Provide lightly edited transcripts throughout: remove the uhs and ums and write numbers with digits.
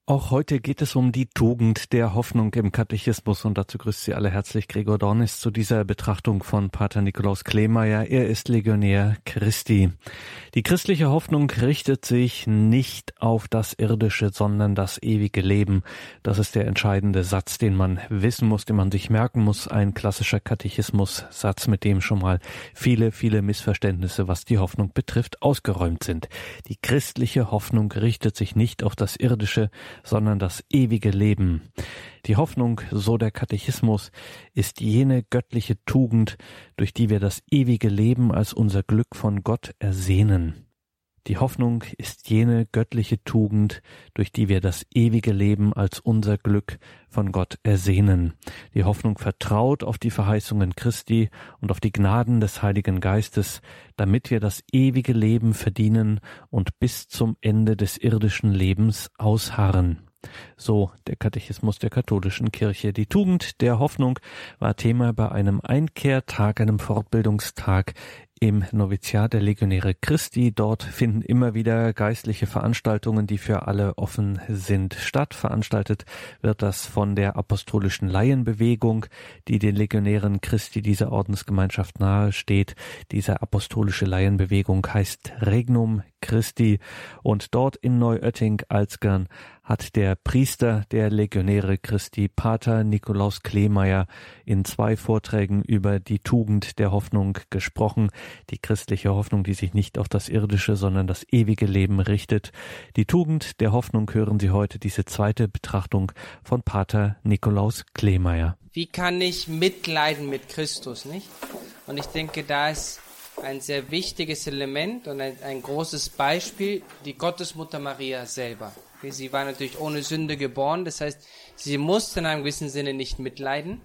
Auch heute geht es um die Tugend der Hoffnung im Katechismus und dazu grüßt Sie alle herzlich Gregor Dornis zu dieser Betrachtung von Pater Nikolaus Kleemeyer. Er ist Legionär Christi. Die christliche Hoffnung richtet sich nicht auf das Irdische, sondern das ewige Leben. Das ist der entscheidende Satz, den man wissen muss, den man sich merken muss. Ein klassischer Katechismus-Satz, mit dem schon mal viele Missverständnisse, was die Hoffnung betrifft, ausgeräumt sind. Die christliche Hoffnung richtet sich nicht auf das Irdische, sondern das ewige Leben. Die Hoffnung, so der Katechismus, ist jene göttliche Tugend, durch die wir das ewige Leben als unser Glück von Gott ersehnen. Die Hoffnung ist jene göttliche Tugend, durch die wir das ewige Leben als unser Glück von Gott ersehnen. Die Hoffnung vertraut auf die Verheißungen Christi und auf die Gnaden des Heiligen Geistes, damit wir das ewige Leben verdienen und bis zum Ende des irdischen Lebens ausharren. So der Katechismus der katholischen Kirche. Die Tugend der Hoffnung war Thema bei einem Einkehrtag, einem Fortbildungstag im Noviziat der Legionäre Christi. Dort finden immer wieder geistliche Veranstaltungen, die für alle offen sind, statt. Veranstaltet wird das von der apostolischen Laienbewegung, die den Legionären Christi, dieser Ordensgemeinschaft nahe steht. Diese apostolische Laienbewegung heißt Regnum Christi und dort in Neuötting-Alzgern hat der Priester der Legionäre Christi, Pater Nikolaus Kleemeyer, in 2 Vorträgen über die Tugend der Hoffnung gesprochen. Die christliche Hoffnung, die sich nicht auf das Irdische, sondern das ewige Leben richtet. Die Tugend der Hoffnung hören Sie heute, diese zweite Betrachtung von Pater Nikolaus Kleemeyer. Wie kann ich mitleiden mit Christus, nicht? Und ich denke, da ist ein sehr wichtiges Element und ein großes Beispiel, die Gottesmutter Maria selber. Sie war natürlich ohne Sünde geboren, das heißt, sie musste in einem gewissen Sinne nicht mitleiden.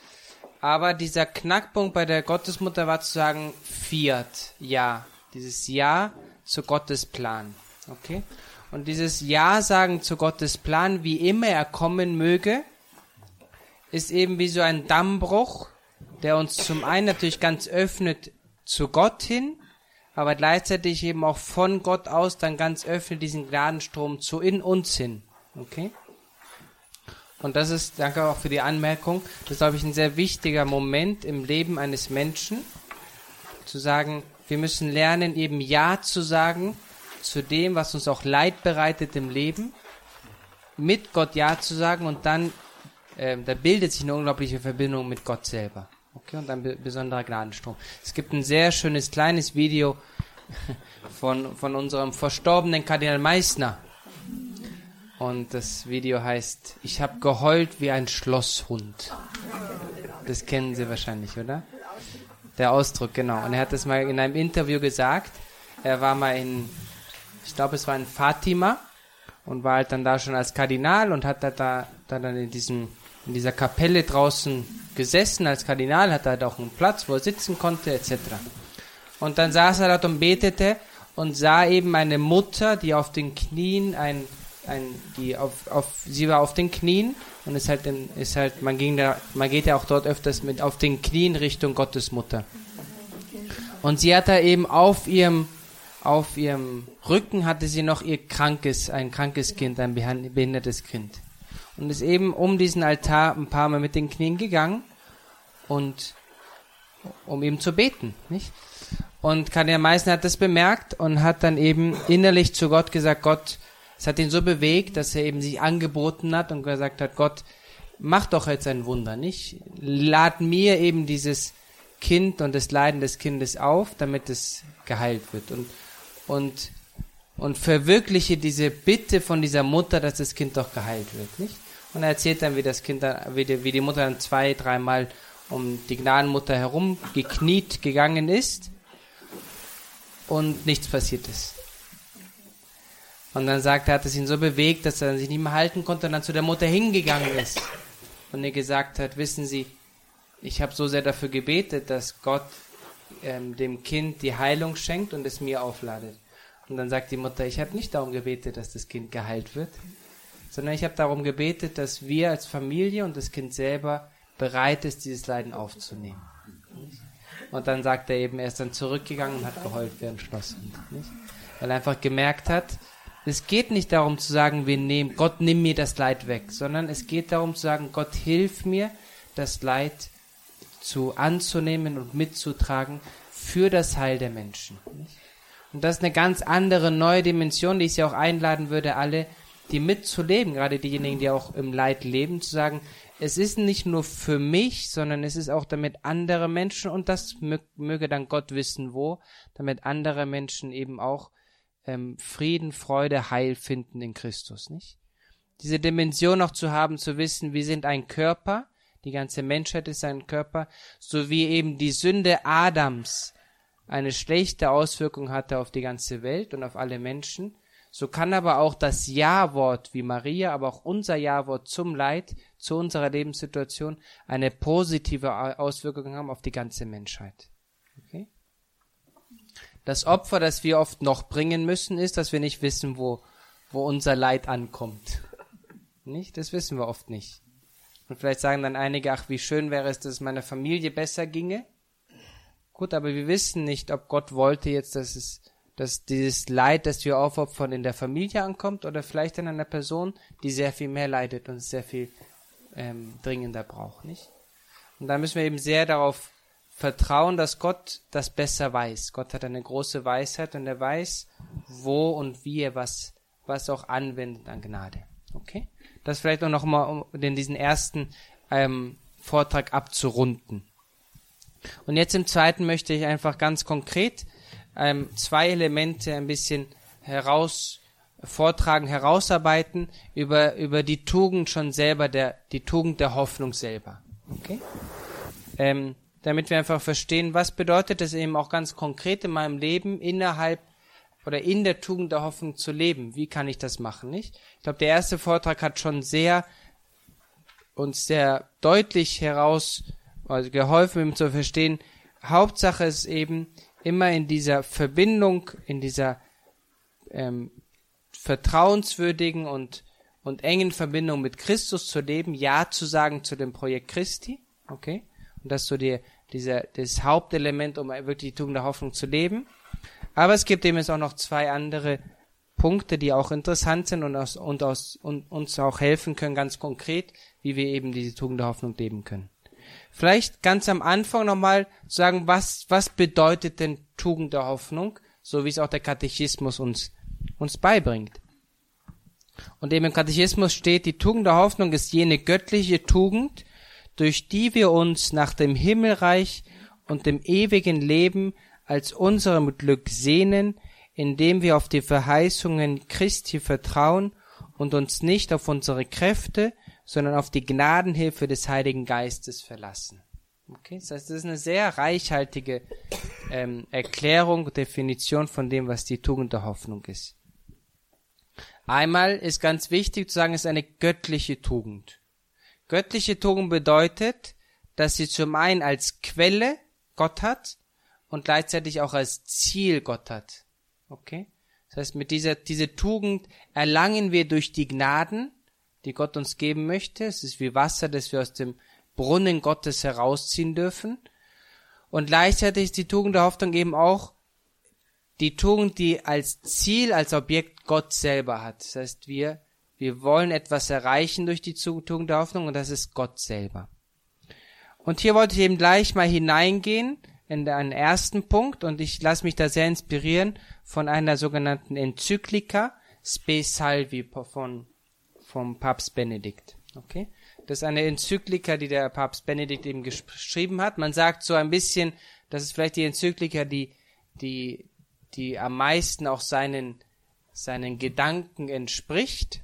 Aber dieser Knackpunkt bei der Gottesmutter war zu sagen, Fiat, Ja. Dieses Ja zu Gottes Plan. Okay? Und dieses Ja sagen zu Gottes Plan, wie immer er kommen möge, ist eben wie so ein Dammbruch, der uns zum einen natürlich ganz öffnet zu Gott hin, aber gleichzeitig eben auch von Gott aus dann ganz öffnet diesen Gnadenstrom zu in uns hin. Okay? Und das ist, danke auch für die Anmerkung, das ist, glaube ich, ein sehr wichtiger Moment im Leben eines Menschen, zu sagen, wir müssen lernen, eben Ja zu sagen zu dem, was uns auch Leid bereitet im Leben, mit Gott Ja zu sagen und dann, da bildet sich eine unglaubliche Verbindung mit Gott selber. Okay, und ein besonderer Gnadenstrom. Es gibt ein sehr schönes kleines Video von unserem verstorbenen Kardinal Meissner. Und das Video heißt, ich habe geheult wie ein Schlosshund. Das kennen Sie wahrscheinlich, oder? Der Ausdruck, genau. Und er hat das mal in einem Interview gesagt. Er war mal ich glaube es war in Fatima und war halt dann da schon als Kardinal und hat da dann in dieser Kapelle draußen gesessen als Kardinal, hatte halt auch einen Platz, wo er sitzen konnte, etc. Und dann saß er dort und betete und sah eben eine Mutter, die auf den Knien, sie war auf den Knien und man geht ja auch dort öfters mit auf den Knien Richtung Gottesmutter. Und sie hat da eben auf ihrem Rücken hatte sie noch ein krankes Kind, ein behindertes Kind. Und ist eben um diesen Altar ein paar Mal mit den Knien gegangen und um ihm zu beten, nicht? Und Kardinal Meissner hat das bemerkt und hat dann eben innerlich zu Gott gesagt, Gott, es hat ihn so bewegt, dass er eben sich angeboten hat und gesagt hat, Gott, mach doch jetzt ein Wunder, nicht? Lad mir eben dieses Kind und das Leiden des Kindes auf, damit es geheilt wird und verwirkliche diese Bitte von dieser Mutter, dass das Kind doch geheilt wird, nicht? Und er erzählt dann, wie die Mutter dann 2-3 Mal um die Gnadenmutter herum gekniet gegangen ist und nichts passiert ist. Und dann sagt er, hat es ihn so bewegt, dass er sich nicht mehr halten konnte und dann zu der Mutter hingegangen ist und ihr gesagt hat, wissen Sie, ich habe so sehr dafür gebetet, dass Gott dem Kind die Heilung schenkt und es mir aufladet. Und dann sagt die Mutter, ich habe nicht darum gebetet, dass das Kind geheilt wird, sondern ich habe darum gebetet, dass wir als Familie und das Kind selber bereit ist, dieses Leiden aufzunehmen. Und dann sagt er eben, er ist dann zurückgegangen und hat geheult wie ein Schlosshund. Weil er einfach gemerkt hat, es geht nicht darum zu sagen, Gott, nimm mir das Leid weg, sondern es geht darum zu sagen, Gott, hilf mir, das Leid anzunehmen und mitzutragen für das Heil der Menschen. Und das ist eine ganz andere, neue Dimension, die ich Sie auch einladen würde, alle, die mitzuleben, gerade diejenigen, die auch im Leid leben, zu sagen, es ist nicht nur für mich, sondern es ist auch damit andere Menschen, und das möge dann Gott wissen wo, damit andere Menschen eben auch Frieden, Freude, Heil finden in Christus, nicht? Diese Dimension auch zu haben, zu wissen, wir sind ein Körper, die ganze Menschheit ist ein Körper, so wie eben die Sünde Adams eine schlechte Auswirkung hatte auf die ganze Welt und auf alle Menschen, so kann aber auch das Ja-Wort wie Maria, aber auch unser Ja-Wort zum Leid, zu unserer Lebenssituation, eine positive Auswirkung haben auf die ganze Menschheit. Okay? Das Opfer, das wir oft noch bringen müssen, ist, dass wir nicht wissen, wo unser Leid ankommt. Nicht? Das wissen wir oft nicht. Und vielleicht sagen dann einige, ach, wie schön wäre es, dass es meiner Familie besser ginge. Gut, aber wir wissen nicht, ob Gott wollte jetzt, dass dieses Leid, das wir aufopfern, in der Familie ankommt oder vielleicht in einer Person, die sehr viel mehr leidet und sehr viel dringender braucht, nicht? Und da müssen wir eben sehr darauf vertrauen, dass Gott das besser weiß. Gott hat eine große Weisheit und er weiß, wo und wie er was auch anwendet an Gnade. Okay? Das vielleicht auch noch mal, um diesen ersten Vortrag abzurunden. Und jetzt im zweiten möchte ich einfach ganz konkret 2 Elemente ein bisschen herausarbeiten über die Tugend schon selber, die Tugend der Hoffnung selber. Okay? Damit wir einfach verstehen, was bedeutet es eben auch ganz konkret in meinem Leben innerhalb oder in der Tugend der Hoffnung zu leben. Wie kann ich das machen, nicht? Ich glaube, der erste Vortrag hat schon uns sehr deutlich geholfen, ihm zu verstehen. Hauptsache ist eben immer in dieser Verbindung, in dieser vertrauenswürdigen und engen Verbindung mit Christus zu leben, Ja zu sagen zu dem Projekt Christi, okay? Und das ist so das Hauptelement, um wirklich die Tugend der Hoffnung zu leben. Aber es gibt eben jetzt auch noch 2 andere Punkte, die auch interessant sind und uns auch helfen können, ganz konkret, wie wir eben diese Tugend der Hoffnung leben können. Vielleicht ganz am Anfang nochmal zu sagen, was bedeutet denn Tugend der Hoffnung, so wie es auch der Katechismus uns beibringt. Und eben im Katechismus steht, die Tugend der Hoffnung ist jene göttliche Tugend, durch die wir uns nach dem Himmelreich und dem ewigen Leben als unserem Glück sehnen, indem wir auf die Verheißungen Christi vertrauen und uns nicht auf unsere Kräfte, sondern auf die Gnadenhilfe des Heiligen Geistes verlassen. Okay, das heißt, das ist eine sehr reichhaltige Erklärung, Definition von dem, was die Tugend der Hoffnung ist. Einmal ist ganz wichtig zu sagen, es ist eine göttliche Tugend. Göttliche Tugend bedeutet, dass sie zum einen als Quelle Gott hat und gleichzeitig auch als Ziel Gott hat. Okay? Das heißt, mit diese Tugend erlangen wir durch die Gnaden, die Gott uns geben möchte. Es ist wie Wasser, das wir aus dem Brunnen Gottes herausziehen dürfen. Und gleichzeitig ist die Tugend der Hoffnung eben auch die Tugend, die als Ziel, als Objekt Gott selber hat. Das heißt, wir wollen etwas erreichen durch die Tugend der Hoffnung und das ist Gott selber. Und hier wollte ich eben gleich mal hineingehen in einen ersten Punkt und ich lasse mich da sehr inspirieren von einer sogenannten Enzyklika Spe Salvi vom Papst Benedikt. Okay? Das ist eine Enzyklika, die der Papst Benedikt eben geschrieben hat. Man sagt so ein bisschen, das ist vielleicht die Enzyklika, die am meisten auch seinen Gedanken entspricht.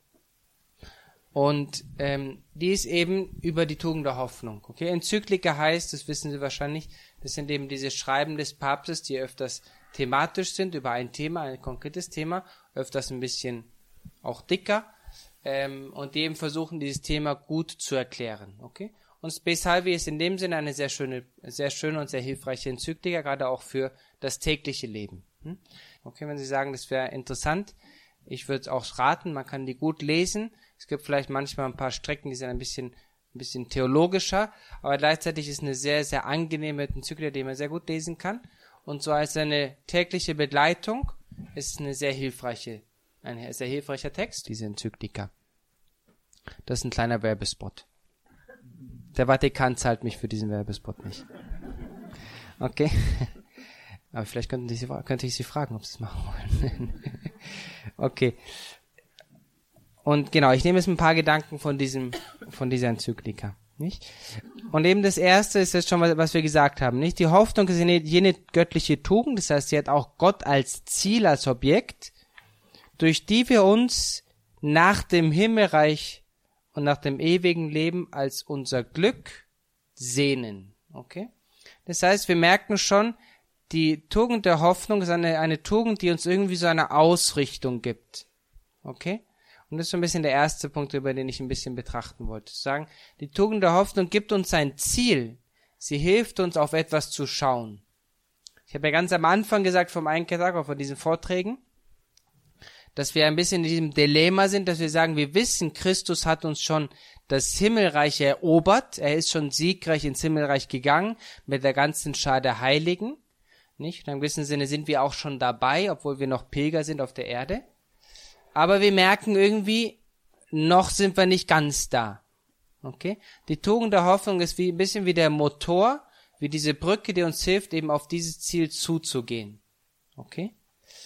Und die ist eben über die Tugend der Hoffnung. Okay, Enzyklika heißt, das wissen Sie wahrscheinlich, das sind eben diese Schreiben des Papstes, die öfters thematisch sind, über ein Thema, ein konkretes Thema, öfters ein bisschen auch dicker, und die eben versuchen, dieses Thema gut zu erklären. Okay? Und Spe Salvi ist in dem Sinne eine sehr schöne und sehr hilfreiche Enzyklika, gerade auch für das tägliche Leben. Okay, wenn Sie sagen, das wäre interessant, ich würde es auch raten, man kann die gut lesen. Es gibt vielleicht manchmal ein paar Strecken, die sind ein bisschen theologischer, aber gleichzeitig ist eine sehr, sehr angenehme Enzyklika, die man sehr gut lesen kann. Und so als eine tägliche Begleitung ist es eine sehr hilfreiche ein sehr hilfreicher Text, diese Enzyklika. Das ist ein kleiner Werbespot. Der Vatikan zahlt mich für diesen Werbespot nicht. Okay. Aber vielleicht könnte ich Sie fragen, ob Sie es machen wollen. Okay. Und genau, ich nehme jetzt ein paar Gedanken von dieser Enzyklika. Nicht? Und eben das erste ist jetzt schon, was wir gesagt haben. Nicht? Die Hoffnung ist jene göttliche Tugend, das heißt, sie hat auch Gott als Ziel, als Objekt, durch die wir uns nach dem Himmelreich und nach dem ewigen Leben als unser Glück sehnen. Okay? Das heißt, wir merken schon, die Tugend der Hoffnung ist eine Tugend, die uns irgendwie so eine Ausrichtung gibt. Okay? Und das ist so ein bisschen der erste Punkt, über den ich ein bisschen betrachten wollte. Zu sagen, die Tugend der Hoffnung gibt uns ein Ziel. Sie hilft uns, auf etwas zu schauen. Ich habe ja ganz am Anfang gesagt, vom Einketag, auch von diesen Vorträgen, dass wir ein bisschen in diesem Dilemma sind, dass wir sagen, wir wissen, Christus hat uns schon das Himmelreich erobert. Er ist schon siegreich ins Himmelreich gegangen mit der ganzen Schar der Heiligen. Nicht? In einem gewissen Sinne sind wir auch schon dabei, obwohl wir noch Pilger sind auf der Erde. Aber wir merken irgendwie, noch sind wir nicht ganz da. Okay? Die Tugend der Hoffnung ist ein bisschen wie der Motor, wie diese Brücke, die uns hilft, eben auf dieses Ziel zuzugehen. Okay?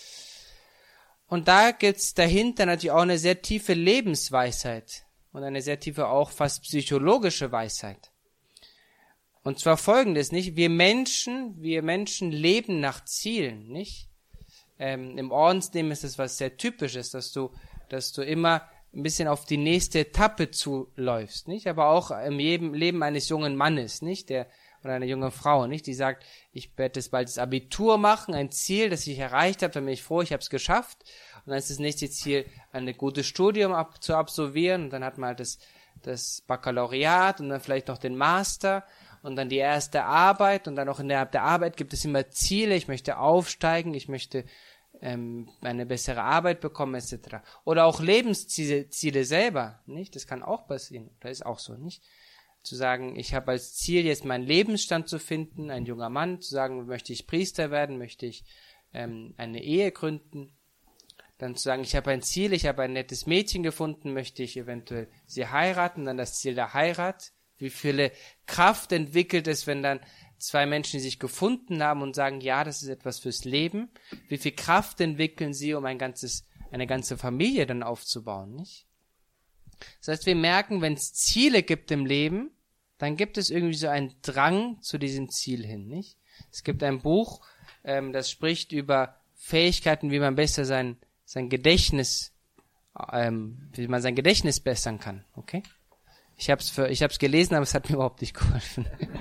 Und da gibt's dahinter natürlich auch eine sehr tiefe Lebensweisheit und eine sehr tiefe, auch fast psychologische Weisheit. Und zwar folgendes, nicht? Wir Menschen leben nach Zielen, nicht? Im Ordensleben ist das was sehr Typisches, dass du immer ein bisschen auf die nächste Etappe zuläufst, nicht? Aber auch im Leben eines jungen Mannes, nicht? Oder einer jungen Frau, nicht? Die sagt, ich werde jetzt bald das Abitur machen, ein Ziel, das ich erreicht habe, dann bin ich froh, ich habe es geschafft. Und dann ist das nächste Ziel, ein gutes Studium zu absolvieren. Und dann hat man halt das Baccalaureat und dann vielleicht noch den Master und dann die erste Arbeit. Und dann auch innerhalb der Arbeit gibt es immer Ziele. Ich möchte aufsteigen, ich möchte eine bessere Arbeit bekommen, etc. Oder auch Lebensziele selber, nicht? Das kann auch passieren. Das ist auch so, nicht? Zu sagen, ich habe als Ziel jetzt meinen Lebensstand zu finden, ein junger Mann, zu sagen, möchte ich Priester werden, möchte ich eine Ehe gründen, dann zu sagen, ich habe ein Ziel, ich habe ein nettes Mädchen gefunden, möchte ich eventuell sie heiraten, dann das Ziel der Heirat. Wie viele Kraft entwickelt es, wenn dann zwei Menschen sich gefunden haben und sagen, ja, das ist etwas fürs Leben. Wie viel Kraft entwickeln sie, um eine ganze Familie dann aufzubauen, nicht? Das heißt, wir merken, wenn es Ziele gibt im Leben, dann gibt es irgendwie so einen Drang zu diesem Ziel hin, nicht? Es gibt ein Buch, das spricht über Fähigkeiten, wie man besser sein Gedächtnis bessern kann, okay? Ich hab's gelesen, aber es hat mir überhaupt nicht geholfen.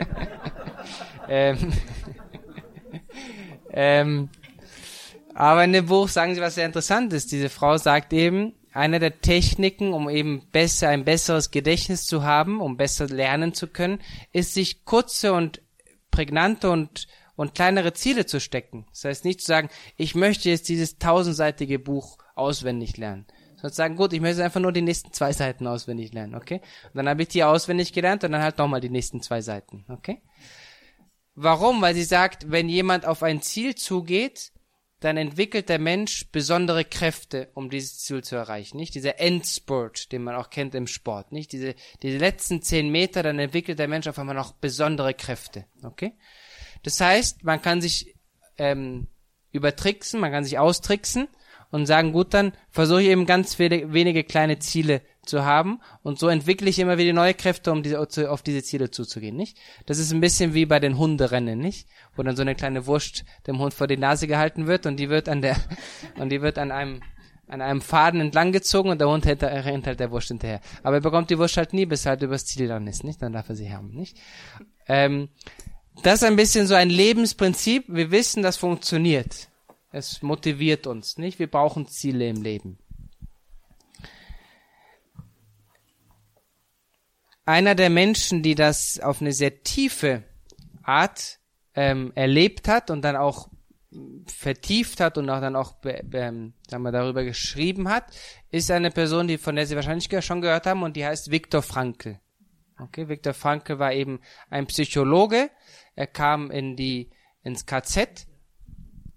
Aber in dem Buch sagen sie was sehr interessant ist. Diese Frau sagt eben, eine der Techniken, um eben ein besseres Gedächtnis zu haben, um besser lernen zu können, ist, sich kurze und prägnante und kleinere Ziele zu stecken. Das heißt nicht zu sagen, ich möchte jetzt dieses 1000-seitige Buch auswendig lernen. Sondern zu sagen, gut, ich möchte einfach nur die nächsten 2 Seiten auswendig lernen, okay? Und dann habe ich die auswendig gelernt und dann halt nochmal die nächsten 2 Seiten, okay? Warum? Weil sie sagt, wenn jemand auf ein Ziel zugeht, dann entwickelt der Mensch besondere Kräfte, um dieses Ziel zu erreichen, nicht? Dieser Endspurt, den man auch kennt im Sport, nicht? Diese letzten 10 Meter, dann entwickelt der Mensch auf einmal noch besondere Kräfte, okay? Das heißt, man kann sich übertricksen, man kann sich austricksen und sagen, gut, dann versuche ich eben ganz wenige kleine Ziele zu haben und so entwickle ich immer wieder neue Kräfte, um auf diese Ziele zuzugehen, nicht? Das ist ein bisschen wie bei den Hunderennen, nicht? Wo dann so eine kleine Wurst dem Hund vor die Nase gehalten wird und die wird an einem Faden entlang gezogen und der Hund rennt halt der Wurst hinterher. Aber er bekommt die Wurst halt nie, bis er halt übers Ziel dann ist, nicht? Dann darf er sie haben, nicht? Das ist ein bisschen so ein Lebensprinzip. Wir wissen, das funktioniert. Es motiviert uns, nicht? Wir brauchen Ziele im Leben. Einer der Menschen, die das auf eine sehr tiefe Art erlebt hat und dann auch vertieft hat und dann auch darüber geschrieben hat, ist eine Person, von der Sie wahrscheinlich schon gehört haben, und die heißt Viktor Frankl. Okay, Viktor Frankl war eben ein Psychologe. Er kam ins KZ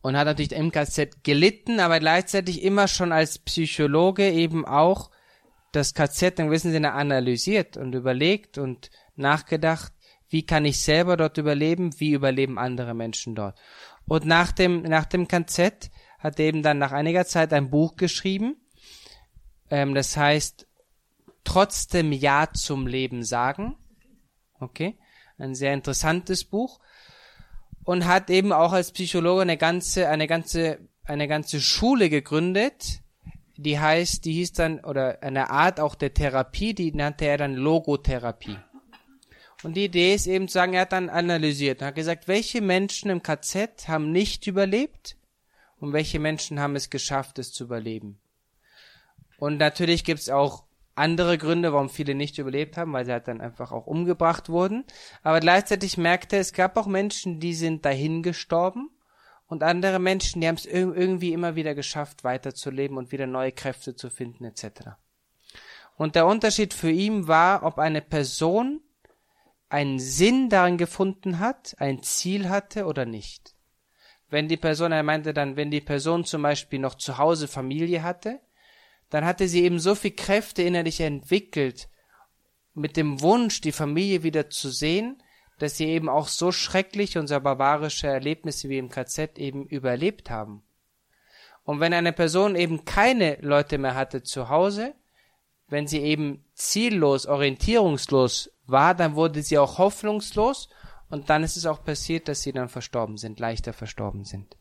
und hat natürlich im KZ gelitten, aber gleichzeitig immer schon als Psychologe eben auch das KZ im gewissen Sinne analysiert und überlegt und nachgedacht, wie kann ich selber dort überleben, wie überleben andere Menschen dort. Und nach dem KZ hat er eben dann nach einiger Zeit ein Buch geschrieben, das heißt Trotzdem Ja zum Leben sagen. Okay, ein sehr interessantes Buch. Und hat eben auch als Psychologe eine ganze Schule gegründet, die hieß dann, oder eine Art auch der Therapie, die nannte er dann Logotherapie. Und die Idee ist eben zu sagen, er hat dann analysiert und hat gesagt, welche Menschen im KZ haben nicht überlebt und welche Menschen haben es geschafft, es zu überleben. Und natürlich gibt es auch andere Gründe, warum viele nicht überlebt haben, weil sie halt dann einfach auch umgebracht wurden. Aber gleichzeitig merkte er, es gab auch Menschen, die sind dahin gestorben und andere Menschen, die haben es irgendwie immer wieder geschafft, weiterzuleben und wieder neue Kräfte zu finden etc. Und der Unterschied für ihn war, ob eine Person einen Sinn darin gefunden hat, ein Ziel hatte oder nicht. Wenn die Person zum Beispiel noch zu Hause Familie hatte, dann hatte sie eben so viel Kräfte innerlich entwickelt, mit dem Wunsch, die Familie wieder zu sehen, dass sie eben auch so schreckliche und so barbarische Erlebnisse wie im KZ eben überlebt haben. Und wenn eine Person eben keine Leute mehr hatte zu Hause, wenn sie eben ziellos, orientierungslos war, dann wurde sie auch hoffnungslos und dann ist es auch passiert, dass sie dann leichter verstorben sind.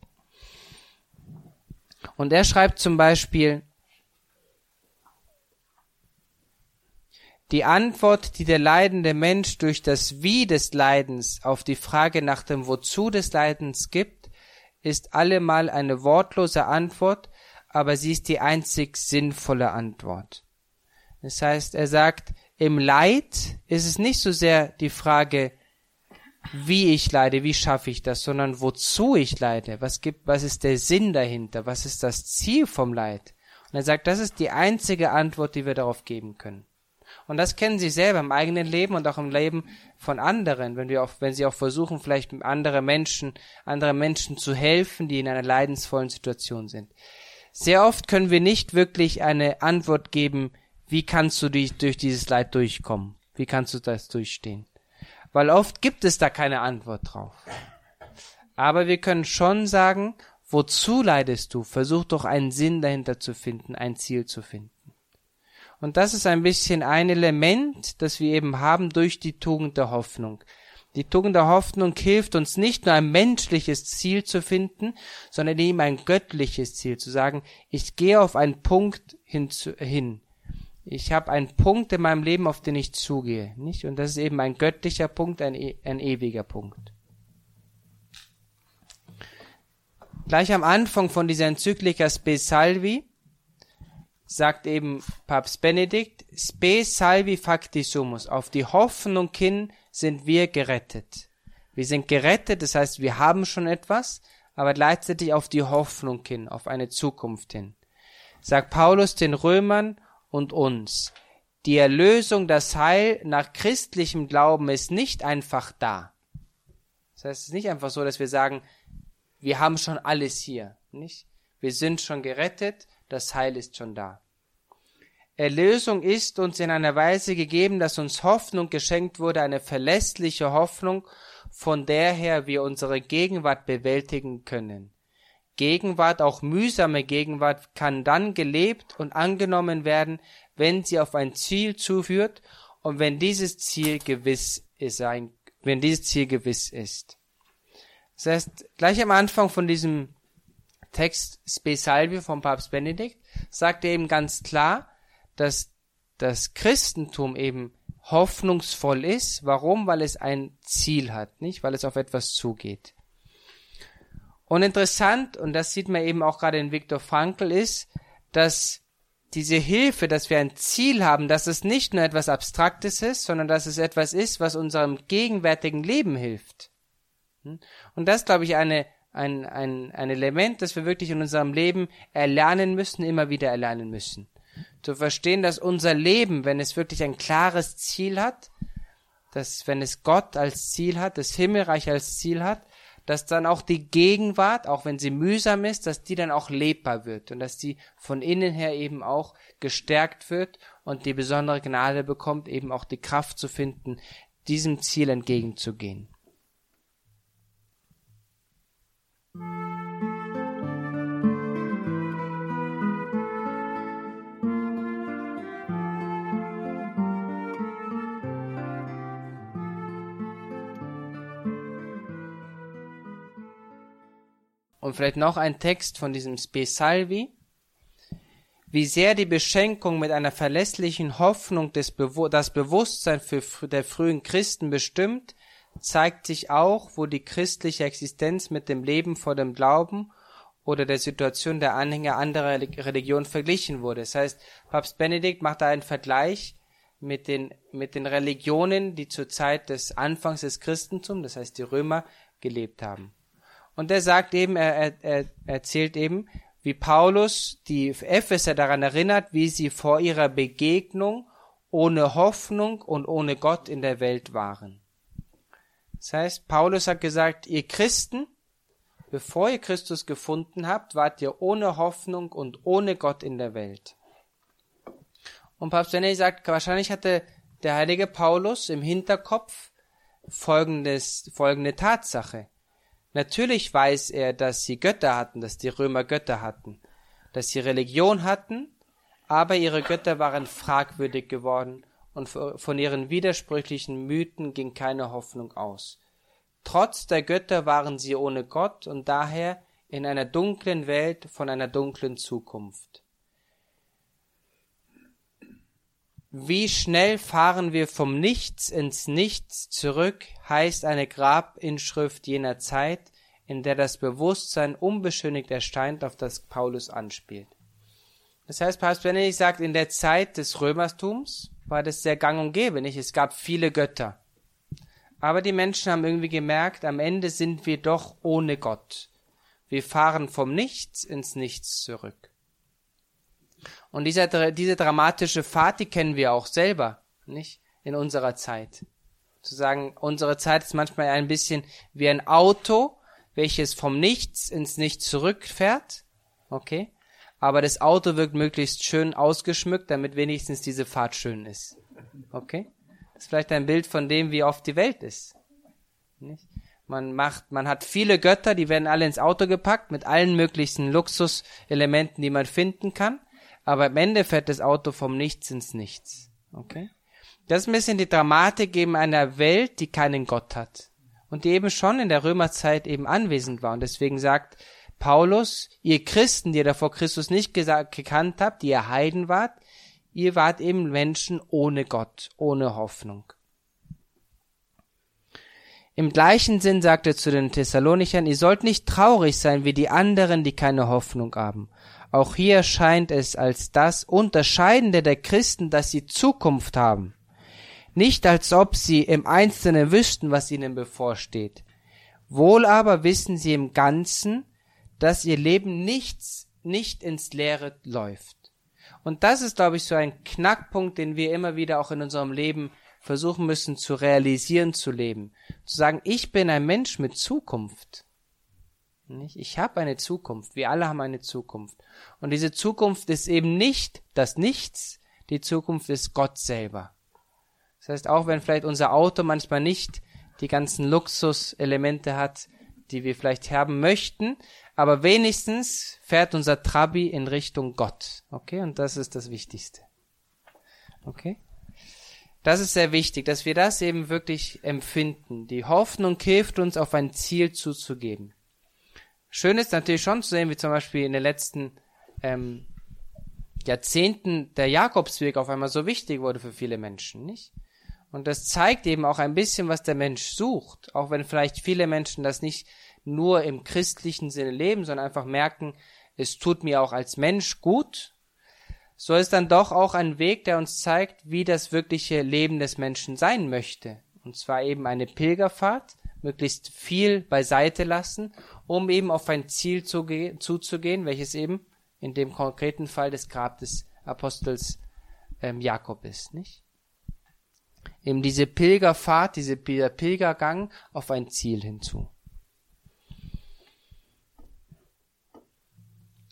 Und er schreibt zum Beispiel, die Antwort, die der leidende Mensch durch das Wie des Leidens auf die Frage nach dem Wozu des Leidens gibt, ist allemal eine wortlose Antwort, aber sie ist die einzig sinnvolle Antwort. Das heißt, er sagt, im Leid ist es nicht so sehr die Frage, wie ich leide, wie schaffe ich das, sondern wozu ich leide, was ist der Sinn dahinter, was ist das Ziel vom Leid. Und er sagt, das ist die einzige Antwort, die wir darauf geben können. Und das kennen Sie selber im eigenen Leben und auch im Leben von anderen, wenn Sie auch versuchen, vielleicht anderen Menschen zu helfen, die in einer leidensvollen Situation sind. Sehr oft können wir nicht wirklich eine Antwort geben, wie kannst du durch dieses Leid durchkommen? Wie kannst du das durchstehen? Weil oft gibt es da keine Antwort drauf. Aber wir können schon sagen, wozu leidest du? Versuch doch einen Sinn dahinter zu finden, ein Ziel zu finden. Und das ist ein bisschen ein Element, das wir eben haben durch die Tugend der Hoffnung. Die Tugend der Hoffnung hilft uns nicht nur ein menschliches Ziel zu finden, sondern eben ein göttliches Ziel, zu sagen, ich gehe auf einen Punkt hin. Ich habe einen Punkt in meinem Leben, auf den ich zugehe, nicht? Und das ist eben ein göttlicher Punkt, ein ewiger Punkt. Gleich am Anfang von dieser Enzyklika Spe Salvi sagt eben Papst Benedikt, Spe Salvi facti sumus, auf die Hoffnung hin sind wir gerettet. Wir sind gerettet, das heißt, wir haben schon etwas, aber gleichzeitig auf die Hoffnung hin, auf eine Zukunft hin. Sagt Paulus den Römern und uns, die Erlösung, das Heil nach christlichem Glauben ist nicht einfach da. Das heißt, es ist nicht einfach so, dass wir sagen, wir haben schon alles hier, nicht? Wir sind schon gerettet, das Heil ist schon da. Erlösung ist uns in einer Weise gegeben, dass uns Hoffnung geschenkt wurde, eine verlässliche Hoffnung, von der her wir unsere Gegenwart bewältigen können. Gegenwart, auch mühsame Gegenwart, kann dann gelebt und angenommen werden, wenn sie auf ein Ziel zuführt und wenn dieses Ziel gewiss ist. Das heißt, gleich am Anfang von diesem Text Spe Salvi vom Papst Benedikt sagt er eben ganz klar, dass das Christentum eben hoffnungsvoll ist. Warum? Weil es ein Ziel hat, nicht? Weil es auf etwas zugeht. Und interessant, und das sieht man eben auch gerade in Viktor Frankl, ist, dass diese Hilfe, dass wir ein Ziel haben, dass es nicht nur etwas Abstraktes ist, sondern dass es etwas ist, was unserem gegenwärtigen Leben hilft. Und das, glaube ich, ein Element, das wir wirklich in unserem Leben erlernen müssen, immer wieder erlernen müssen. Zu verstehen, dass unser Leben, wenn es wirklich ein klares Ziel hat, dass wenn es Gott als Ziel hat, das Himmelreich als Ziel hat, dass dann auch die Gegenwart, auch wenn sie mühsam ist, dass die dann auch lebbar wird und dass die von innen her eben auch gestärkt wird und die besondere Gnade bekommt, eben auch die Kraft zu finden, diesem Ziel entgegenzugehen. Und vielleicht noch ein Text von diesem Spe Salvi. Wie sehr die Beschenkung mit einer verlässlichen Hoffnung das Bewusstsein der frühen Christen bestimmt, zeigt sich auch, wo die christliche Existenz mit dem Leben vor dem Glauben oder der Situation der Anhänger anderer Religionen verglichen wurde. Das heißt, Papst Benedikt macht da einen Vergleich mit den Religionen, die zur Zeit des Anfangs des Christentums, das heißt die Römer, gelebt haben. Und er sagt eben, er erzählt eben, wie Paulus die Epheser daran erinnert, wie sie vor ihrer Begegnung ohne Hoffnung und ohne Gott in der Welt waren. Das heißt, Paulus hat gesagt, ihr Christen, bevor ihr Christus gefunden habt, wart ihr ohne Hoffnung und ohne Gott in der Welt. Und Papst Benedikt sagt, wahrscheinlich hatte der heilige Paulus im Hinterkopf folgende Tatsache. Natürlich weiß er, dass sie Götter hatten, dass die Römer Götter hatten, dass sie Religion hatten, aber ihre Götter waren fragwürdig geworden und von ihren widersprüchlichen Mythen ging keine Hoffnung aus. Trotz der Götter waren sie ohne Gott und daher in einer dunklen Welt von einer dunklen Zukunft. Wie schnell fahren wir vom Nichts ins Nichts zurück, heißt eine Grabinschrift jener Zeit, in der das Bewusstsein unbeschönigt erscheint, auf das Paulus anspielt. Das heißt, Papst Benedikt sagt, in der Zeit des Römertums war das sehr gang und gäbe, nicht? Es gab viele Götter. Aber die Menschen haben irgendwie gemerkt, am Ende sind wir doch ohne Gott. Wir fahren vom Nichts ins Nichts zurück. Und diese dramatische Fahrt, die kennen wir auch selber, nicht? In unserer Zeit. Zu sagen, unsere Zeit ist manchmal ein bisschen wie ein Auto, welches vom Nichts ins Nichts zurückfährt, okay? Aber das Auto wird möglichst schön ausgeschmückt, damit wenigstens diese Fahrt schön ist, okay? Das ist vielleicht ein Bild von dem, wie oft die Welt ist, nicht? Man hat viele Götter, die werden alle ins Auto gepackt, mit allen möglichen Luxuselementen, die man finden kann. Aber am Ende fährt das Auto vom Nichts ins Nichts. Okay? Das ist ein bisschen die Dramatik eben einer Welt, die keinen Gott hat. Und die eben schon in der Römerzeit eben anwesend war. Und deswegen sagt Paulus, ihr Christen, die ihr davor Christus nicht gekannt habt, die ihr Heiden wart, ihr wart eben Menschen ohne Gott, ohne Hoffnung. Im gleichen Sinn sagt er zu den Thessalonichern, ihr sollt nicht traurig sein wie die anderen, die keine Hoffnung haben. Auch hier scheint es als das Unterscheidende der Christen, dass sie Zukunft haben. Nicht als ob sie im Einzelnen wüssten, was ihnen bevorsteht. Wohl aber wissen sie im Ganzen, dass ihr Leben nicht ins Leere läuft. Und das ist, glaube ich, so ein Knackpunkt, den wir immer wieder auch in unserem Leben versuchen müssen zu realisieren, zu leben. Zu sagen, ich bin ein Mensch mit Zukunft. Ich habe eine Zukunft. Wir alle haben eine Zukunft. Und diese Zukunft ist eben nicht das Nichts. Die Zukunft ist Gott selber. Das heißt, auch wenn vielleicht unser Auto manchmal nicht die ganzen Luxuselemente hat, die wir vielleicht haben möchten, aber wenigstens fährt unser Trabi in Richtung Gott. Okay? Und das ist das Wichtigste. Okay? Das ist sehr wichtig, dass wir das eben wirklich empfinden. Die Hoffnung hilft uns, auf ein Ziel zuzugeben. Schön ist natürlich schon zu sehen, wie zum Beispiel in den letzten Jahrzehnten der Jakobsweg auf einmal so wichtig wurde für viele Menschen, nicht? Und das zeigt eben auch ein bisschen, was der Mensch sucht, auch wenn vielleicht viele Menschen das nicht nur im christlichen Sinne leben, sondern einfach merken, es tut mir auch als Mensch gut. So ist dann doch auch ein Weg, der uns zeigt, wie das wirkliche Leben des Menschen sein möchte. Und zwar eben eine Pilgerfahrt, möglichst viel beiseite lassen, um eben auf ein Ziel zuzugehen, welches eben in dem konkreten Fall des Grab des Apostels Jakob ist, nicht? Eben diese Pilgerfahrt, dieser Pilgergang auf ein Ziel hinzu.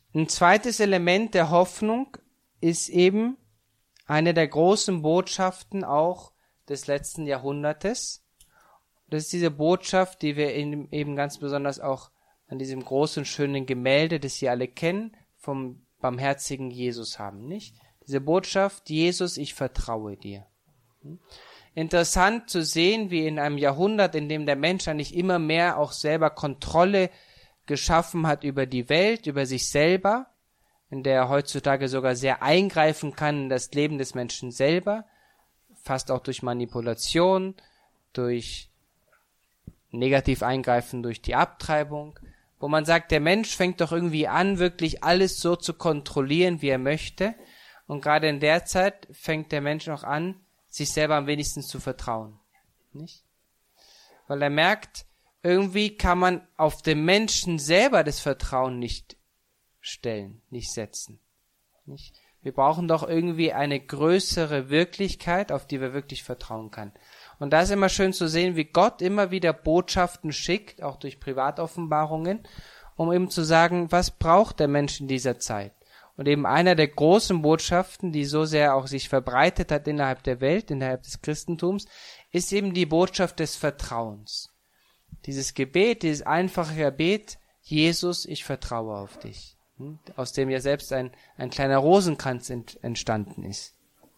Ein zweites Element der Hoffnung ist eben eine der großen Botschaften auch des letzten Jahrhundertes. Das ist diese Botschaft, die wir eben ganz besonders auch an diesem großen, schönen Gemälde, das Sie alle kennen, vom barmherzigen Jesus haben, nicht? Diese Botschaft, Jesus, ich vertraue dir. Interessant zu sehen, wie in einem Jahrhundert, in dem der Mensch eigentlich immer mehr auch selber Kontrolle geschaffen hat über die Welt, über sich selber, in der er heutzutage sogar sehr eingreifen kann in das Leben des Menschen selber, fast auch durch Manipulation, durch negativ eingreifen durch die Abtreibung, wo man sagt, der Mensch fängt doch irgendwie an, wirklich alles so zu kontrollieren, wie er möchte. Und gerade in der Zeit fängt der Mensch auch an, sich selber am wenigsten zu vertrauen. Nicht? Weil er merkt, irgendwie kann man auf den Menschen selber das Vertrauen nicht stellen, nicht setzen. Nicht? Wir brauchen doch irgendwie eine größere Wirklichkeit, auf die wir wirklich vertrauen können. Und da ist immer schön zu sehen, wie Gott immer wieder Botschaften schickt, auch durch Privatoffenbarungen, um eben zu sagen, was braucht der Mensch in dieser Zeit? Und eben einer der großen Botschaften, die so sehr auch sich verbreitet hat innerhalb der Welt, innerhalb des Christentums, ist eben die Botschaft des Vertrauens. Dieses Gebet, dieses einfache Gebet, Jesus, ich vertraue auf dich, aus dem ja selbst ein kleiner Rosenkranz entstanden ist.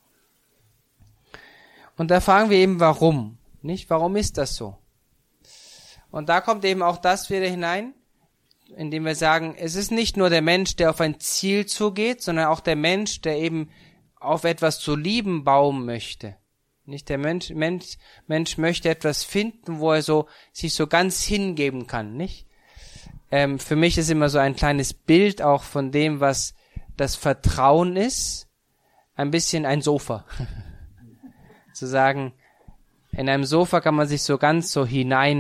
Und da fragen wir eben, warum? Nicht? Warum ist das so? Und da kommt eben auch das wieder hinein, indem wir sagen, es ist nicht nur der Mensch, der auf ein Ziel zugeht, sondern auch der Mensch, der eben auf etwas zu lieben bauen möchte. Nicht der Mensch möchte etwas finden, wo er sich so ganz hingeben kann, nicht? Für mich ist immer so ein kleines Bild auch von dem, was das Vertrauen ist, ein bisschen ein Sofa. Zu sagen, in einem Sofa kann man sich so ganz so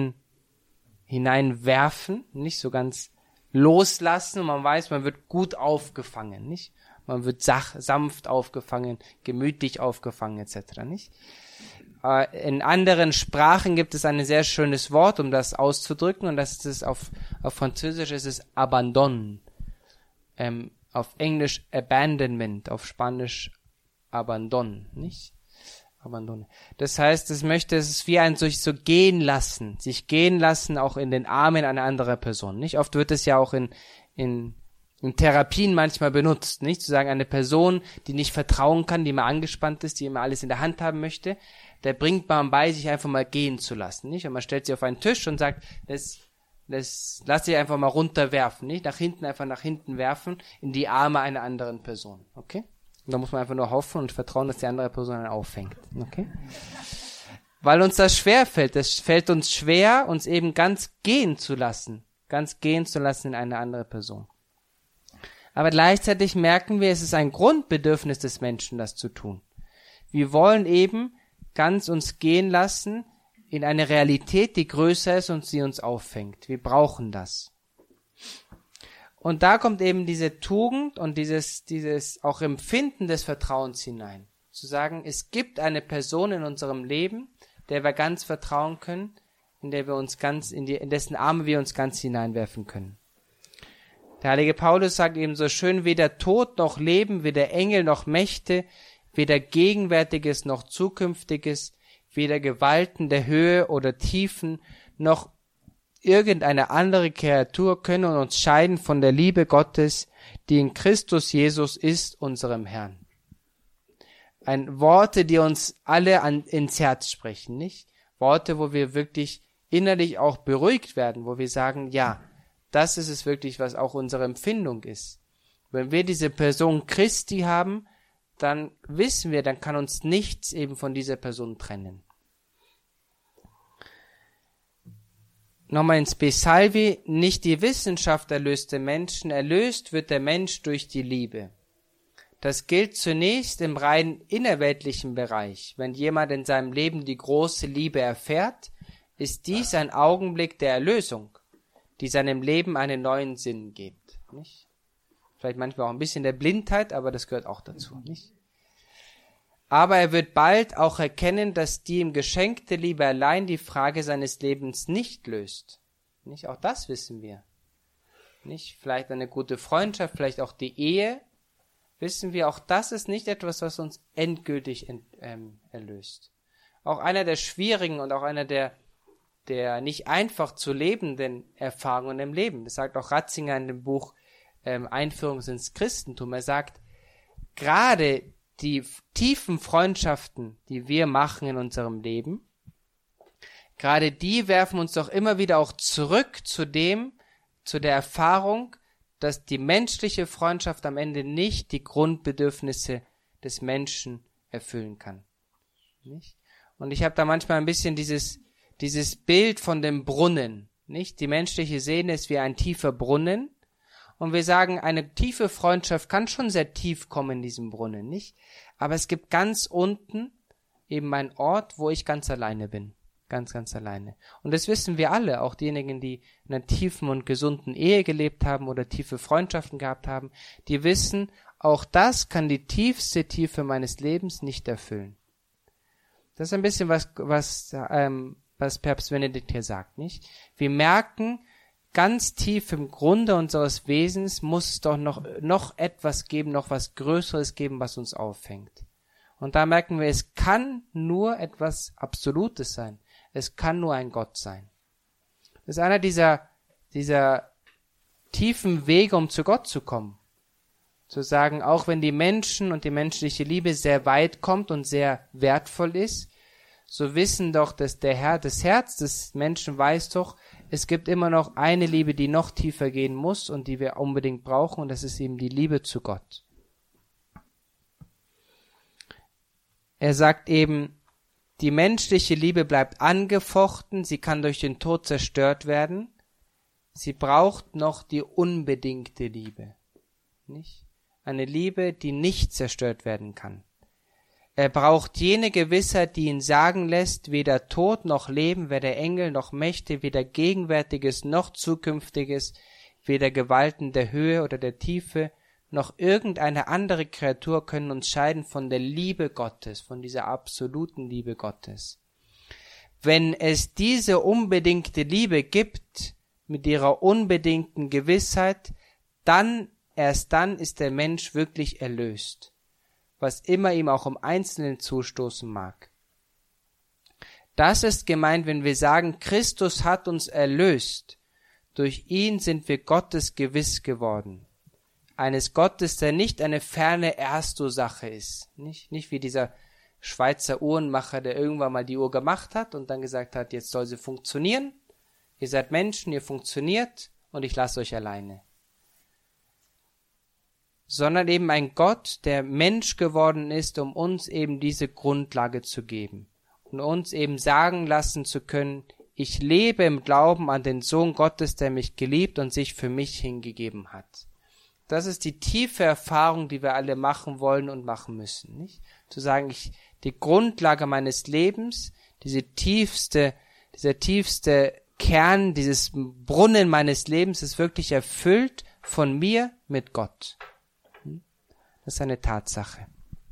hineinwerfen, nicht so ganz loslassen und man weiß, man wird gut aufgefangen, nicht? Man wird sanft aufgefangen, gemütlich aufgefangen etc., nicht? In anderen Sprachen gibt es ein sehr schönes Wort, um das auszudrücken, und das ist auf Französisch ist es Abandon, auf Englisch Abandonment, auf Spanisch Abandon, nicht? Abandon. Das heißt, es ist wie ein sich gehen lassen auch in den Armen einer anderen Person, nicht? Oft wird es ja auch in Therapien manchmal benutzt, nicht? Zu sagen, eine Person, die nicht vertrauen kann, die immer angespannt ist, die immer alles in der Hand haben möchte, der bringt man bei, sich einfach mal gehen zu lassen, nicht? Und man stellt sie auf einen Tisch und sagt, das lass sie einfach mal runterwerfen, nicht? Nach hinten werfen, in die Arme einer anderen Person, okay? Und da muss man einfach nur hoffen und vertrauen, dass die andere Person einen auffängt, okay? Weil uns das schwer fällt. Es fällt uns schwer, uns eben ganz gehen zu lassen in eine andere Person. Aber gleichzeitig merken wir, es ist ein Grundbedürfnis des Menschen, das zu tun. Wir wollen eben ganz uns gehen lassen in eine Realität, die größer ist und sie uns auffängt. Wir brauchen das. Und da kommt eben diese Tugend und dieses auch Empfinden des Vertrauens hinein. Zu sagen, es gibt eine Person in unserem Leben, der wir ganz vertrauen können, in dessen Arme wir uns ganz hineinwerfen können. Der heilige Paulus sagt eben so schön, weder Tod noch Leben, weder Engel noch Mächte, weder Gegenwärtiges noch Zukünftiges, weder Gewalten der Höhe oder Tiefen, noch irgendeine andere Kreatur können uns scheiden von der Liebe Gottes, die in Christus Jesus ist, unserem Herrn. Worte, die uns alle ins Herz sprechen, nicht? Worte, wo wir wirklich innerlich auch beruhigt werden, wo wir sagen, ja, das ist es wirklich, was auch unsere Empfindung ist. Wenn wir diese Person Christi haben, dann wissen wir, dann kann uns nichts eben von dieser Person trennen. Nochmal ins Besalvi, nicht die Wissenschaft erlöst den Menschen, erlöst wird der Mensch durch die Liebe. Das gilt zunächst im rein innerweltlichen Bereich. Wenn jemand in seinem Leben die große Liebe erfährt, ist dies ein Augenblick der Erlösung, die seinem Leben einen neuen Sinn gibt. Nicht? Vielleicht manchmal auch ein bisschen der Blindheit, aber das gehört auch dazu. Nicht? Aber er wird bald auch erkennen, dass die ihm geschenkte Liebe allein die Frage seines Lebens nicht löst. Nicht? Auch das wissen wir. nicht? Vielleicht eine gute Freundschaft, vielleicht auch die Ehe. Wissen wir, auch das ist nicht etwas, was uns endgültig erlöst. Auch einer der schwierigen und auch einer der nicht einfach zu lebenden Erfahrungen im Leben. Das sagt auch Ratzinger in dem Buch Einführung ins Christentum. Er sagt, gerade die tiefen Freundschaften, die wir machen in unserem Leben, gerade die werfen uns doch immer wieder auch zurück zu der Erfahrung, dass die menschliche Freundschaft am Ende nicht die Grundbedürfnisse des Menschen erfüllen kann. Nicht? Und ich habe da manchmal ein bisschen dieses Bild von dem Brunnen. Nicht? Die menschliche Seele ist wie ein tiefer Brunnen. Und wir sagen, eine tiefe Freundschaft kann schon sehr tief kommen in diesem Brunnen, nicht? Aber es gibt ganz unten eben einen Ort, wo ich ganz alleine bin. Ganz, ganz alleine. Und das wissen wir alle, auch diejenigen, die in einer tiefen und gesunden Ehe gelebt haben oder tiefe Freundschaften gehabt haben, die wissen, auch das kann die tiefste Tiefe meines Lebens nicht erfüllen. Das ist ein bisschen was Papst Benedikt hier sagt, nicht? Wir merken, ganz tief im Grunde unseres Wesens muss es doch noch etwas geben, noch was Größeres geben, was uns auffängt. Und da merken wir, es kann nur etwas Absolutes sein. Es kann nur ein Gott sein. Das ist einer dieser tiefen Wege, um zu Gott zu kommen. Zu sagen, auch wenn die Menschen und die menschliche Liebe sehr weit kommt und sehr wertvoll ist, so wissen doch, dass das Herz des Menschen weiß doch, es gibt immer noch eine Liebe, die noch tiefer gehen muss und die wir unbedingt brauchen, und das ist eben die Liebe zu Gott. Er sagt eben, die menschliche Liebe bleibt angefochten, sie kann durch den Tod zerstört werden. Sie braucht noch die unbedingte Liebe. Nicht? Eine Liebe, die nicht zerstört werden kann. Er braucht jene Gewissheit, die ihn sagen lässt, weder Tod noch Leben, weder Engel noch Mächte, weder Gegenwärtiges noch Zukünftiges, weder Gewalten der Höhe oder der Tiefe, noch irgendeine andere Kreatur können uns scheiden von der Liebe Gottes, von dieser absoluten Liebe Gottes. Wenn es diese unbedingte Liebe gibt, mit ihrer unbedingten Gewissheit, erst dann ist der Mensch wirklich erlöst, was immer ihm auch im Einzelnen zustoßen mag. Das ist gemeint, wenn wir sagen, Christus hat uns erlöst, durch ihn sind wir Gottes gewiss geworden. Eines Gottes, der nicht eine ferne Ersto-Sache ist. Nicht wie dieser Schweizer Uhrenmacher, der irgendwann mal die Uhr gemacht hat und dann gesagt hat, jetzt soll sie funktionieren. Ihr seid Menschen, ihr funktioniert und ich lasse euch alleine. Sondern eben ein Gott, der Mensch geworden ist, um uns eben diese Grundlage zu geben. Und uns eben sagen lassen zu können, ich lebe im Glauben an den Sohn Gottes, der mich geliebt und sich für mich hingegeben hat. Das ist die tiefe Erfahrung, die wir alle machen wollen und machen müssen, nicht? Zu sagen, die Grundlage meines Lebens, dieser tiefste Kern, dieses Brunnen meines Lebens ist wirklich erfüllt von mir mit Gott. Das ist eine Tatsache.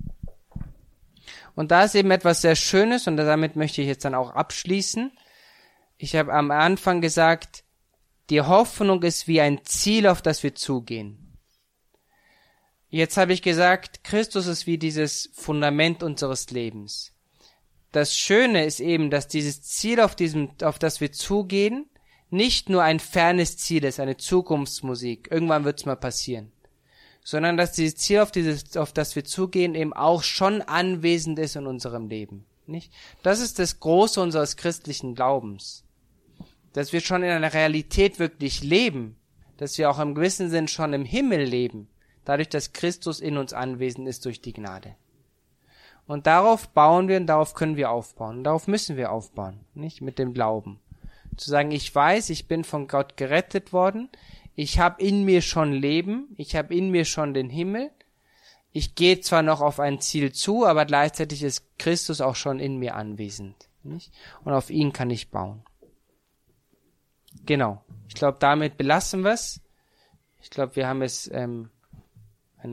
Und da ist eben etwas sehr Schönes, und damit möchte ich jetzt dann auch abschließen. Ich habe am Anfang gesagt, die Hoffnung ist wie ein Ziel, auf das wir zugehen. Jetzt habe ich gesagt, Christus ist wie dieses Fundament unseres Lebens. Das Schöne ist eben, dass dieses Ziel, auf das wir zugehen, nicht nur ein fernes Ziel ist, eine Zukunftsmusik. Irgendwann wird es mal passieren. Sondern dass dieses Ziel, auf das wir zugehen, eben auch schon anwesend ist in unserem Leben. Nicht? Das ist das Große unseres christlichen Glaubens. Dass wir schon in einer Realität wirklich leben. Dass wir auch im gewissen Sinn schon im Himmel leben. Dadurch, dass Christus in uns anwesend ist durch die Gnade. Und darauf bauen wir und darauf können wir aufbauen. Und darauf müssen wir aufbauen, nicht? Mit dem Glauben. Zu sagen, ich weiß, ich bin von Gott gerettet worden. Ich habe in mir schon Leben. Ich habe in mir schon den Himmel. Ich gehe zwar noch auf ein Ziel zu, aber gleichzeitig ist Christus auch schon in mir anwesend, nicht? Und auf ihn kann ich bauen. Genau. Ich glaube, damit belassen wir es. Ich glaube, wir haben es eine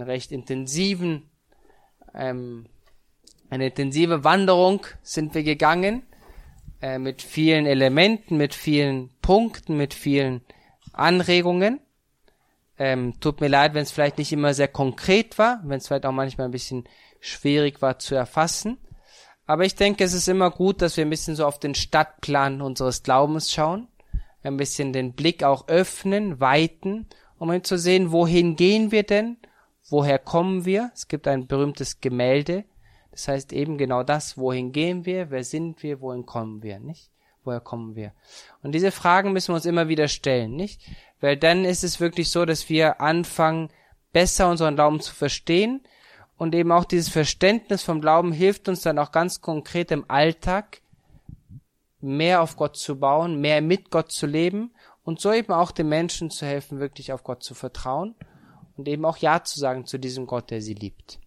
intensive Wanderung sind wir gegangen, mit vielen Elementen, mit vielen Punkten, mit vielen Anregungen. Tut mir leid, wenn es vielleicht nicht immer sehr konkret war, wenn es vielleicht auch manchmal ein bisschen schwierig war zu erfassen. Aber ich denke, es ist immer gut, dass wir ein bisschen so auf den Stadtplan unseres Glaubens schauen, ein bisschen den Blick auch öffnen, weiten, um eben zu sehen, wohin gehen wir denn, woher kommen wir. Es gibt ein berühmtes Gemälde, das heißt eben genau das, wohin gehen wir, wer sind wir, wohin kommen wir, nicht? Woher kommen wir? Und diese Fragen müssen wir uns immer wieder stellen, nicht? Weil dann ist es wirklich so, dass wir anfangen, besser unseren Glauben zu verstehen, und eben auch dieses Verständnis vom Glauben hilft uns dann auch ganz konkret im Alltag mehr auf Gott zu bauen, mehr mit Gott zu leben und so eben auch den Menschen zu helfen, wirklich auf Gott zu vertrauen und eben auch Ja zu sagen zu diesem Gott, der sie liebt.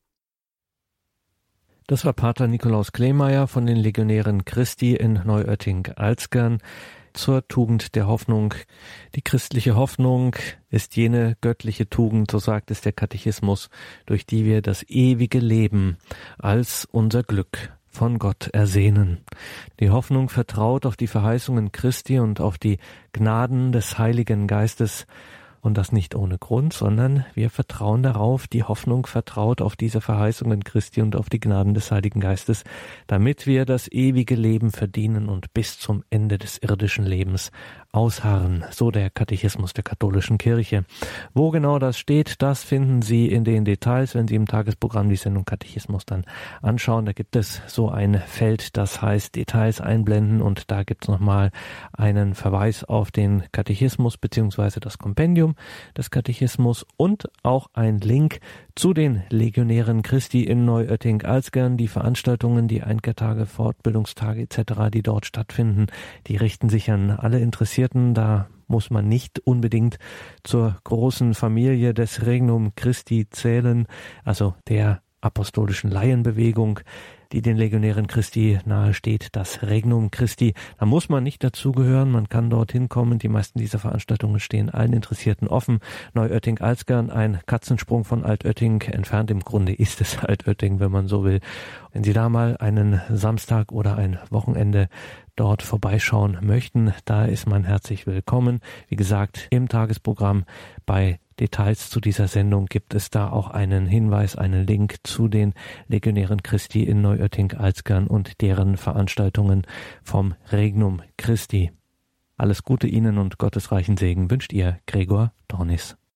Das war Pater Nikolaus Kleemeyer von den Legionären Christi in Neuötting-Alzgern zur Tugend der Hoffnung. Die christliche Hoffnung ist jene göttliche Tugend, so sagt es der Katechismus, durch die wir das ewige Leben als unser Glück von Gott ersehnen. Die Hoffnung vertraut auf die Verheißungen Christi und auf die Gnaden des Heiligen Geistes. Und das nicht ohne Grund, sondern wir vertrauen darauf, die Hoffnung vertraut auf diese Verheißungen Christi und auf die Gnaden des Heiligen Geistes, damit wir das ewige Leben verdienen und bis zum Ende des irdischen Lebens ausharren, so der Katechismus der katholischen Kirche. Wo genau das steht, das finden Sie in den Details, wenn Sie im Tagesprogramm die Sendung Katechismus dann anschauen. Da gibt es so ein Feld, das heißt Details einblenden, und da gibt es nochmal einen Verweis auf den Katechismus bzw. das Kompendium des Katechismus und auch ein Link zu den Legionären Christi in Neuötting-Alzgern. Die Veranstaltungen, die Einkehrtage, Fortbildungstage etc., die dort stattfinden, die richten sich an alle Interessierten. Da muss man nicht unbedingt zur großen Familie des Regnum Christi zählen, also der apostolischen Laienbewegung, die den Legionären Christi nahesteht, das Regnum Christi. Da muss man nicht dazugehören, man kann dorthin kommen. Die meisten dieser Veranstaltungen stehen allen Interessierten offen. Neuötting-Alzgern, ein Katzensprung von Altötting entfernt. Im Grunde ist es Altötting, wenn man so will. Wenn Sie da mal einen Samstag oder ein Wochenende dort vorbeischauen möchten, da ist man herzlich willkommen. Wie gesagt, im Tagesprogramm bei Details zu dieser Sendung gibt es da auch einen Hinweis, einen Link zu den Legionären Christi in Neuötting-Alzgern und deren Veranstaltungen vom Regnum Christi. Alles Gute Ihnen und gottesreichen Segen wünscht Ihr Gregor Dornis.